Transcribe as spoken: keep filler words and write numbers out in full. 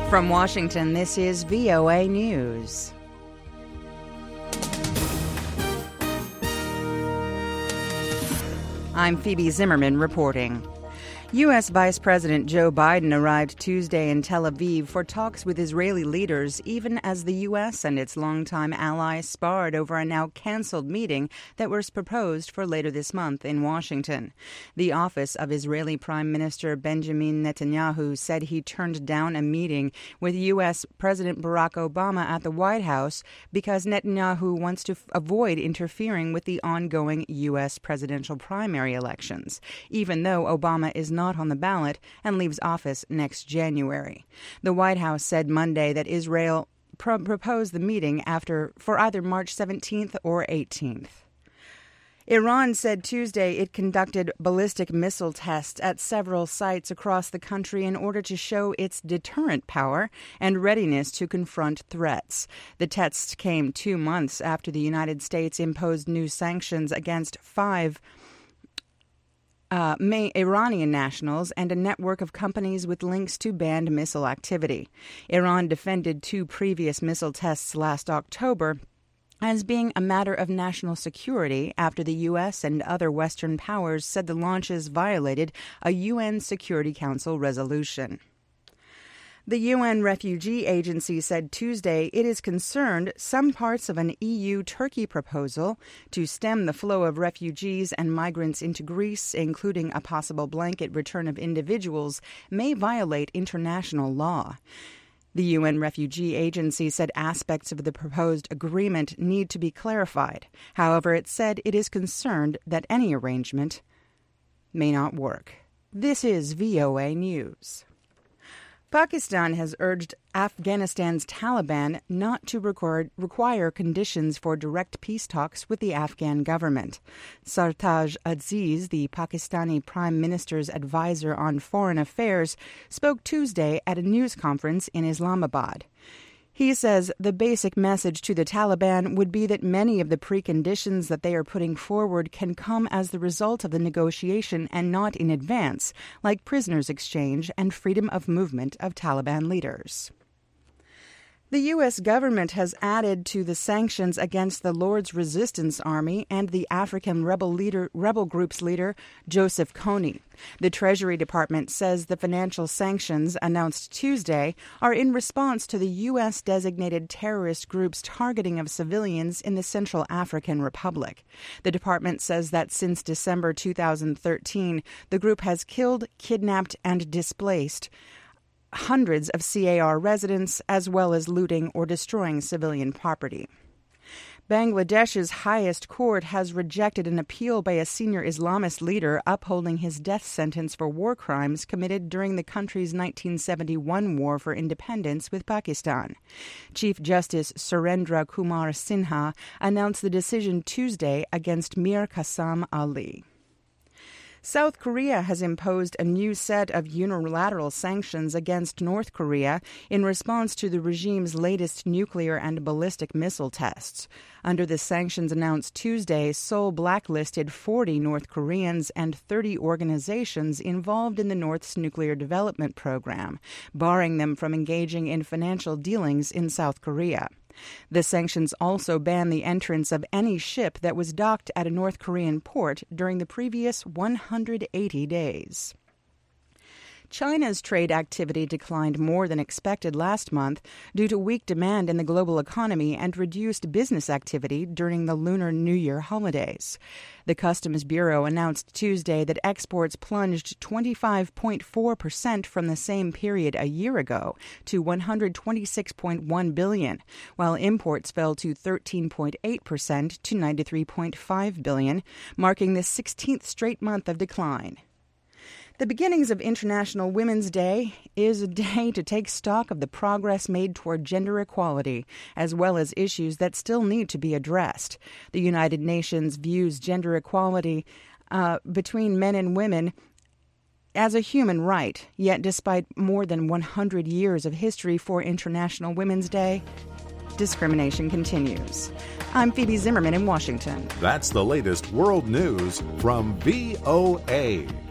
From Washington, this is V O A News. I'm Phoebe Zimmerman reporting. U S. Vice President Joe Biden arrived Tuesday in Tel Aviv for talks with Israeli leaders, even as the U S and its longtime ally sparred over a now canceled meeting that was proposed for later this month in Washington. The office of Israeli Prime Minister Benjamin Netanyahu said he turned down a meeting with U S. President Barack Obama at the White House because Netanyahu wants to f- avoid interfering with the ongoing U S presidential primary elections, even though Obama is not not on the ballot and leaves office next January. The White House said Monday that Israel pro- proposed the meeting after for either March seventeenth or eighteenth. Iran said Tuesday it conducted ballistic missile tests at several sites across the country in order to show its deterrent power and readiness to confront threats. The tests came two months after the United States imposed new sanctions against five Uh, May Iranian nationals and a network of companies with links to banned missile activity. Iran defended two previous missile tests last October as being a matter of national security after the U S and other Western powers said the launches violated a U N Security Council resolution. The U N Refugee Agency said Tuesday it is concerned some parts of an E U-Turkey proposal to stem the flow of refugees and migrants into Greece, including a possible blanket return of individuals, may violate international law. The U N Refugee Agency said aspects of the proposed agreement need to be clarified. However, it said it is concerned that any arrangement may not work. This is V O A News. Pakistan has urged Afghanistan's Taliban not to record, require conditions for direct peace talks with the Afghan government. Sartaj Aziz, the Pakistani Prime Minister's advisor on foreign affairs, spoke Tuesday at a news conference in Islamabad. He says the basic message to the Taliban would be that many of the preconditions that they are putting forward can come as the result of the negotiation and not in advance, like prisoners exchange and freedom of movement of Taliban leaders. The U S government has added to the sanctions against the Lord's Resistance Army and the African rebel leader, rebel group's leader, Joseph Kony. The Treasury Department says the financial sanctions announced Tuesday are in response to the U S-designated terrorist group's targeting of civilians in the Central African Republic. The department says that since December two thousand thirteen, the group has killed, kidnapped, and displaced hundreds of C A R residents, as well as looting or destroying civilian property. Bangladesh's highest court has rejected an appeal by a senior Islamist leader upholding his death sentence for war crimes committed during the country's nineteen seventy-one war for independence with Pakistan. Chief Justice Surendra Kumar Sinha announced the decision Tuesday against Mir Qassam Ali. South Korea has imposed a new set of unilateral sanctions against North Korea in response to the regime's latest nuclear and ballistic missile tests. Under the sanctions announced Tuesday, Seoul blacklisted forty North Koreans and thirty organizations involved in the North's nuclear development program, barring them from engaging in financial dealings in South Korea. The sanctions also ban the entrance of any ship that was docked at a North Korean port during the previous one hundred eighty days. China's trade activity declined more than expected last month due to weak demand in the global economy and reduced business activity during the Lunar New Year holidays. The Customs Bureau announced Tuesday that exports plunged twenty-five point four percent from the same period a year ago to one hundred twenty-six point one billion dollars, while imports fell to thirteen point eight percent to ninety-three point five billion dollars, marking the sixteenth straight month of decline. The beginnings of International Women's Day is a day to take stock of the progress made toward gender equality, as well as issues that still need to be addressed. The United Nations views gender equality uh, between men and women as a human right, yet despite more than one hundred years of history for International Women's Day, discrimination continues. I'm Phoebe Zimmerman in Washington. That's the latest world news from V O A.